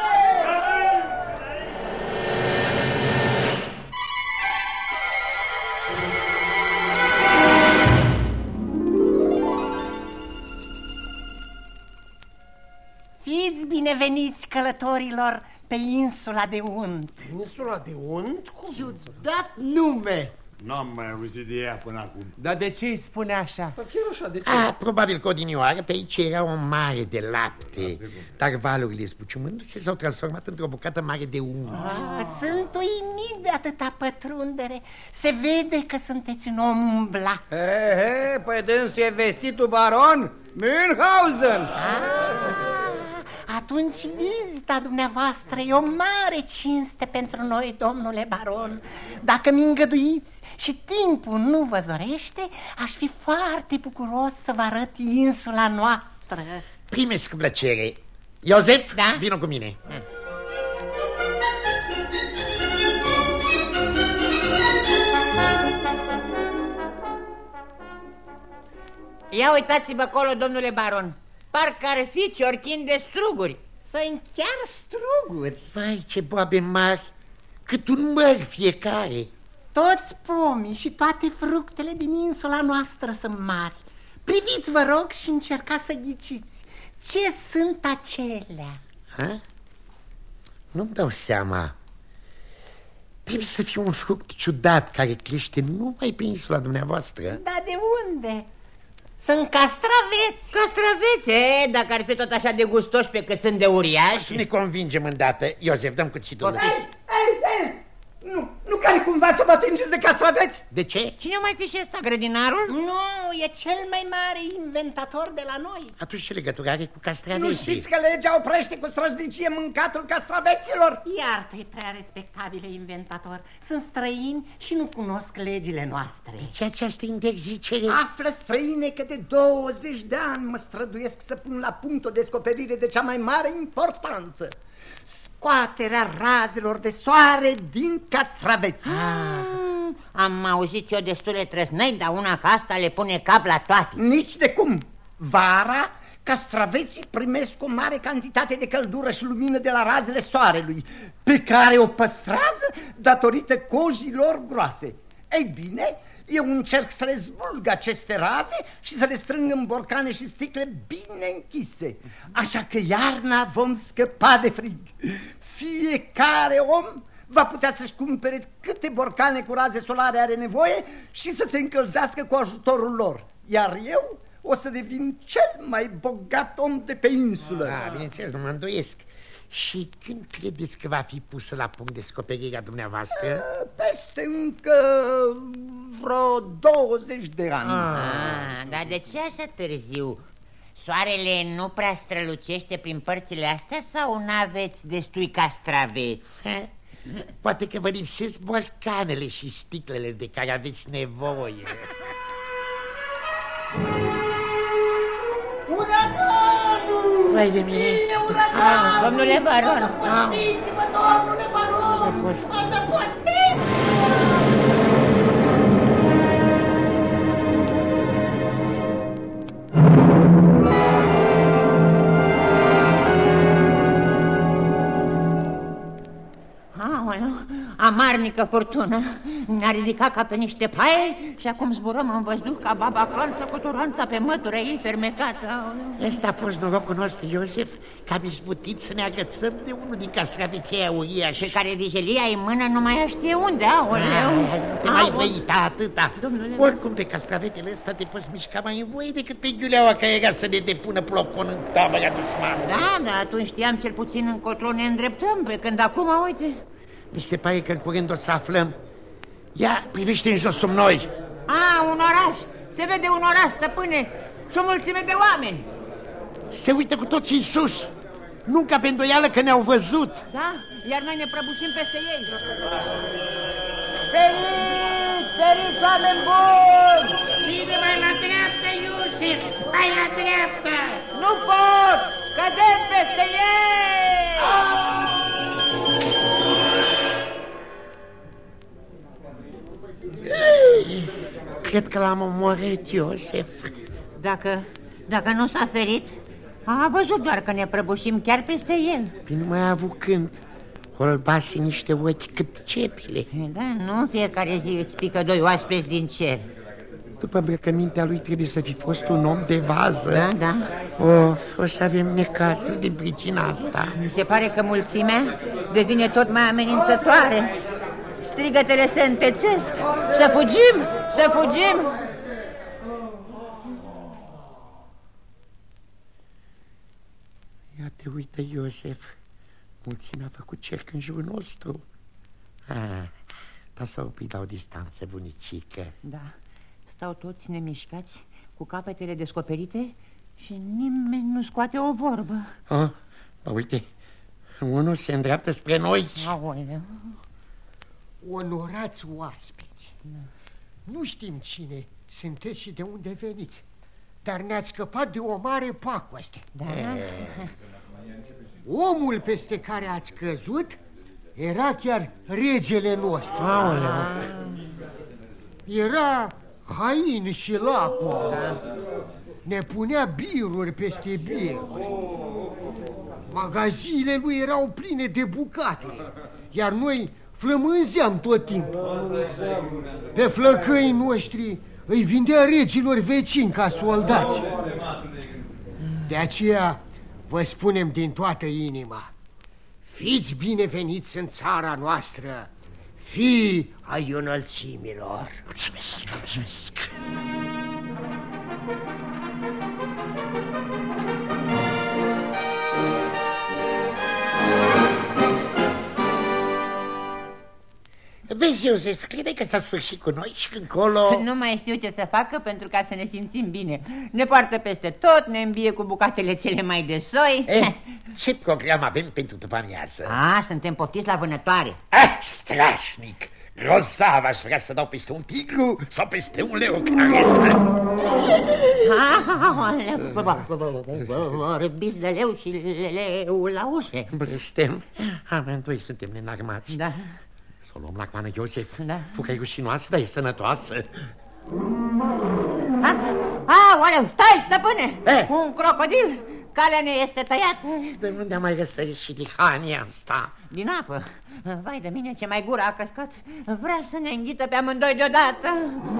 S7: Fiți bineveniți, călătorilor, pe insula de Unt.
S5: Insula de Unt?
S9: Ciudat nume!
S10: N-am mai auzit de ea până acum.
S1: Dar de ce îi spune așa?
S5: Chiar așa, de ce?
S4: Probabil că odinioară pe aici era o mare de lapte, dar valurile zbuciumându-se s-au transformat într-o bucată mare de unt.
S7: Sunt uimit de atâta pătrundere. Se vede că sunteți un om umblat.
S11: Păi dânsul e vestitul baron Münchhausen.
S7: Atunci vizita dumneavoastră e o mare cinste pentru noi, domnule baron. Dacă mi îngăduiți și timpul nu vă zorește, aș fi foarte bucuros să vă arăt insula noastră.
S4: Primesc cu plăcere. Iosef,
S7: da?
S4: Vino cu mine.
S7: Ia uitați-vă acolo, domnule baron. Parcă ar fi ciorchin de struguri. Sunt chiar struguri.
S4: Vai, ce boabe mari! Cât un măr fiecare.
S7: Toți pomii și toate fructele din insula noastră sunt mari. Priviți, vă rog, și încercați să ghiciți. Ce sunt acelea?
S4: Ha? Nu-mi dau seama. Trebuie să fie un fruct ciudat care crește numai pe insula dumneavoastră.
S7: Dar de unde? Sunt castraveți.
S12: Castraveți? Dacă ar fi tot așa de gustoși pe că sunt de uriași.
S4: Să ne convingem îndată. Iosef, dăm cuțitul.
S11: Ei! Nu care cumva să vă atingeți de castraveți?
S4: De ce?
S12: Cine mai fi și ăsta, grădinarul?
S7: Nu, e cel mai mare inventator de la noi.
S4: Atunci ce legătură are cu castraveții?
S11: Nu știți că legea oprește cu străjnicie mâncatul castraveților?
S7: Iartă-i, prea respectabile inventator. Sunt străini și nu cunosc legile noastre.
S4: De ce această interzicere?
S11: Află, străine, că de 20 de ani mă străduiesc să pun la punct o descoperire de cea mai mare importanță. Scoaterea razelor de soare din castraveți.
S12: Am auzit eu destule trăsnăi, dar una ca asta le pune cap la toate.
S11: Nici de cum. Vara, castraveții primesc o mare cantitate de căldură și lumină de la razele soarelui, pe care o păstrează datorită cojilor groase. Ei bine, eu încerc să le zbulg aceste raze și să le strâng în borcane și sticle bine închise. Așa că iarna vom scăpa de frig. Fiecare om va putea să-și cumpere câte borcane cu raze solare are nevoie și să se încălzească cu ajutorul lor. Iar eu o să devin cel mai bogat om de pe insulă.
S4: Bineînțeles, nu mă îndoiesc. Și când credeți că va fi pusă la punct descoperirea dumneavoastră?
S11: Peste încă vreo 20 de ani.
S12: Dar de ce așa târziu? Soarele nu prea strălucește prin părțile astea sau n-aveți destui castraveți?
S4: Poate că vă lipsesc borcanele și sticlele de care aveți nevoie.
S7: Uraganul!
S4: Vai de mine!
S7: Vine uraganul!
S12: Domnule baron!
S7: Adăpostiți-vă, domnule baron! Adăpostiți!
S12: Amarnică furtună. Ne-a ridicat ca pe niște paie și acum zburăm în văzduh ca baba clanță cu turanța pe mătură ei fermecată.
S4: Ăsta a fost norocul nostru, Iosef, că am izbutit să ne agățăm de unul din castraveții aia uriași.
S12: Pe care vijelia în mână nu mai știe unde, aoleu.
S4: Te mai văita atâta. Domnule, oricum pe castravetele ăsta te poți mișca mai în voie decât pe ghiuleaua care era să ne depună plocon în tabăra dușmanului.
S12: Da, atunci știam cel puțin încotro ne îndreptăm, pe când acum, uite...
S4: Mi se pare că în curând o să aflăm. Ia, privește în jos sub noi.
S12: Un oraș. Se vede un oraș, stăpâne, și o mulțime de oameni.
S4: Se uită cu toții în sus. Nu ca pe îndoială că ne-au văzut.
S12: Da, iar noi ne prăbușim peste ei. Feriți, feriți, oameni buni!
S7: Cine mai la dreapta, Iosef? Mai la dreapta!
S12: Nu pot! Cădem peste ei!
S4: Cred că l-am omorât, Iosef.
S12: Dacă nu s-a ferit, a văzut doar că ne prăbușim chiar peste el.
S4: Păi nu mai a avut când. Holbase niște ochi cât cepile.
S12: Da, nu în fiecare zi îți pică doi oaspeți din cer.
S4: După îmbrăcămintea lui trebuie să fi fost un om de vază.
S12: Da, da.
S4: O să avem necazuri de pricina asta.
S12: Mi se pare că mulțimea devine tot mai amenințătoare. Strigătele se întețesc. Să fugim, să fugim.
S4: Ia te uită, Iosef. Mulțimea a făcut cerc în jurul nostru. Dar s-a oprit la o distanță, bunicică.
S12: Da, stau toți nemișcați, cu capetele descoperite și nimeni nu scoate o vorbă.
S4: Uite, unul se îndreaptă spre noi.
S12: Aoleu.
S13: Onorați oaspeți, nu știm cine sunteți și de unde veniți, dar ne-ați scăpat de o mare pacoaste.
S12: Da.
S13: Omul peste care ați căzut era chiar regele nostru. Era hain și lacom. Ne punea biruri peste biruri. Magazinele lui erau pline de bucate, iar noi flămânzeam tot timpul. Pe flăcăii noștri îi vindea regilor vecini ca soldați. De aceea vă spunem din toată inima, fiți bineveniți în țara noastră, fii ai înălțimilor.
S4: Mulțumesc, mulțumesc. Vezi, Iosef, crede că s-a sfârșit cu noi și încolo...
S12: Nu mai știu ce să facă pentru ca să ne simțim bine. Ne poartă peste tot, ne îmbie cu bucatele cele mai de soi.
S4: Ce program avem pentru după amiază?
S12: Suntem poftiți la vânătoare.
S4: Strașnic! Grozav, aș vrea să dau peste un tigru sau peste un leu care...
S12: Vorbiți de leu și leul la ușe.
S4: Blestem, amândoi suntem nenarmați.
S12: Da.
S4: Să o luăm la coană, Iosef. Da. Fuca e rușinoasă, dar e sănătoasă.
S12: Oaleu, stai, stăpâne! Un crocodil! Calea ne este tăiată.
S4: De unde a mai găsit și dihania asta?
S12: Din apă. Vai de mine, ce mai gura a căscat. Vrea să ne înghită pe amândoi deodată.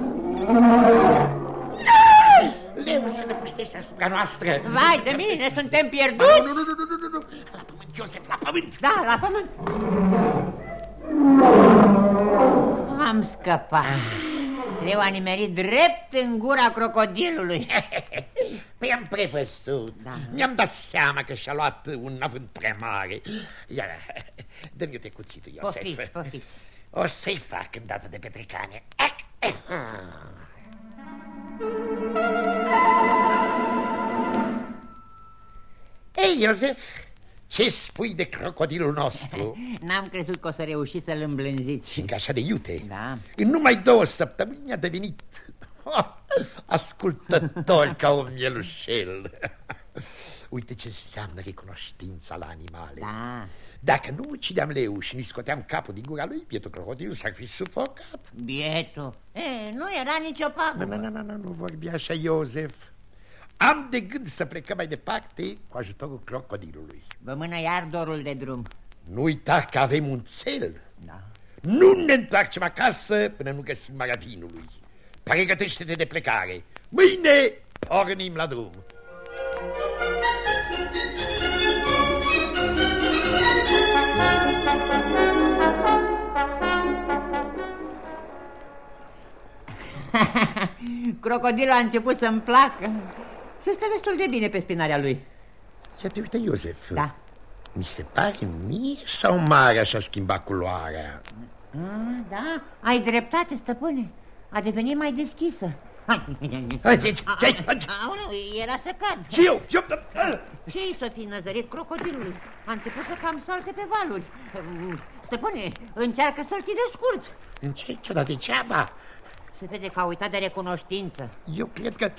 S4: Leu să ne puștește asupra noastră.
S12: Vai de mine, suntem pierduți.
S4: Nu. La pământ, Iosef, la pământ.
S12: Da, la pământ. Am scăpat. Leu a nimerit drept în gura crocodilului.
S4: Păi am prevăzut. Mi-am dat seama că și-a luat un avânt prea mare. Iar, dă-mi eu cuțitul, Iosef.
S12: Poftiți.
S4: O să-i fac în data de petrecare. Ei, Iosef, ce spui de crocodilul nostru?
S12: N-am crezut că o să reuși să-l îmblânziți.
S4: Fiindcă așa de iute.
S12: Da.
S4: În numai 2 săptămâni a devenit ascultător ca un mielușel. Uite ce înseamnă recunoștința la animale.
S12: Da.
S4: Dacă nu ucideam leu și nu-i scoteam capul din gura lui, bietul crocodil s-ar fi sufocat.
S12: Bietul? Nu era nicio pagubă.
S4: Nu vorbi așa, Iosef. Am de gând să plecăm mai departe cu ajutorul crocodilului.
S12: Vă mână iar dorul de drum.
S4: Nu uita că avem un cel.
S12: Da.
S4: Nu ne întoarcem acasă până nu găsim magazinului. Pregătește-te de plecare. Mâine pornim la drum.
S12: Crocodilul a început să-mi placă și stă destul de bine pe spinarea lui.
S4: Ia te uite, Iosef.
S12: Da.
S4: Mi se pare mie sau mare și-a schimbat culoarea?
S12: Da, ai dreptate, stăpâne. A devenit mai deschisă. Aoleu, era să cad.
S4: Și eu.
S12: Ce-i să fi năzărit crocodilului? A început să cam salte pe valuri. Stăpâne, încearcă să-l ții de scurt.
S4: Încerc, dar degeaba.
S12: Se vede că a uitat de recunoștință.
S4: Eu cred că...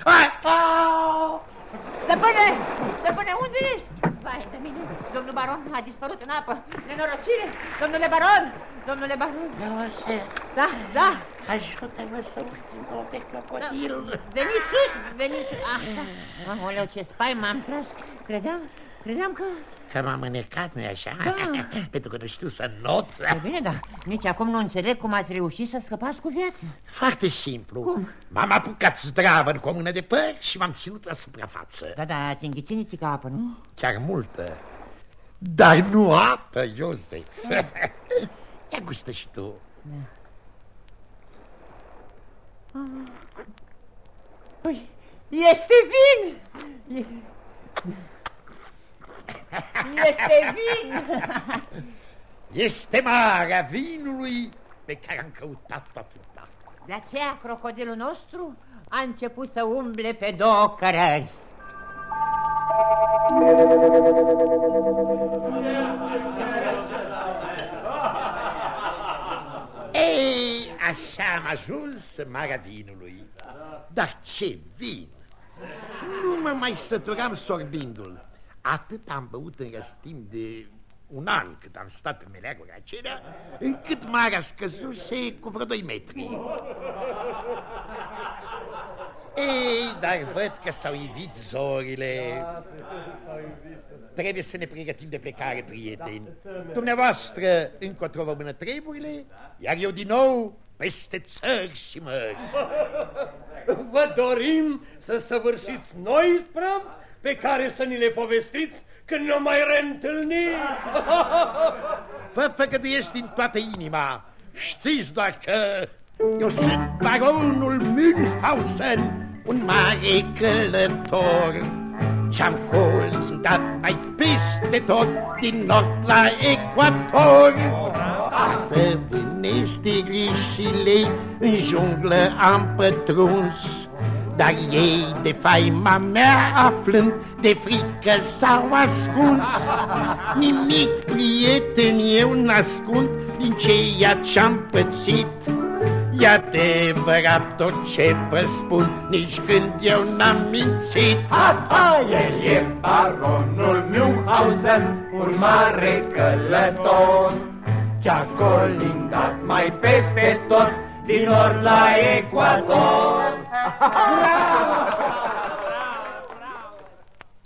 S12: Stăpâne, unde ești? Vai de mine, domnul baron a dispărut în apă. Nenorocire, domnule baron.
S4: Iosef.
S12: Da.
S4: Ajută-mă să urc pe crocodil.
S12: Veniți sus. Așa. Aoleu, ce spaimă am tras. Credeam că...
S4: Că m-am înecat, nu-i așa?
S12: Da.
S4: Pentru că nu știu să not.
S12: E bine, da. Nici acum nu înțeleg cum ați reușit să scăpați cu viața.
S4: Foarte simplu.
S12: Cum?
S4: M-am apucat zdravă cu o mână de păr și m-am ținut la suprafață.
S12: Da, ați înghițit nițică apă, nu?
S4: Chiar multă. Dar nu apă, Iosef. Ia gustă și tu.
S12: Păi, este vin! Este vin!
S4: Este marea vinului pe care am căutat atâta.
S12: De aceea crocodilul nostru a început să umble pe 2 cărări.
S4: Ei, așa am ajuns în marea vinului. Dar ce vin! Nu mă mai săturam sorbindu-l. Atât am băut în răstim de 1 an cât am stat pe meleagurile acelea, încât marea scăzuse cu vreo 2 metri. Ei, dar văd că s-au ivit zorile. Trebuie să ne pregătim de plecare, prieteni. Dumneavoastră încotro vă mână treburile, iar eu din nou peste țări și mări.
S14: Vă dorim să săvârșiți noi ispravi pe care să ni le povestiți
S4: când ne mai reîntâlnim.
S11: Vă făgăduiesc din toată inima. Știți doar că eu sunt baronul Münchhausen, un mare călător, ce-am colindat mai peste tot, din nord la ecuator. Ca să vânesc de rișile, în junglă am pătruns, dar ei de faima mea aflând, de frică s-au ascuns. Nimic, prieten, eu n-ascund din ceea ce-am pățit. E adevărat tot ce vă spun, nici când eu n-am mințit.
S6: Ata, el e baronul Münchhausen, un mare călător, ce-a colindat mai peste tot, din nord la ecuator.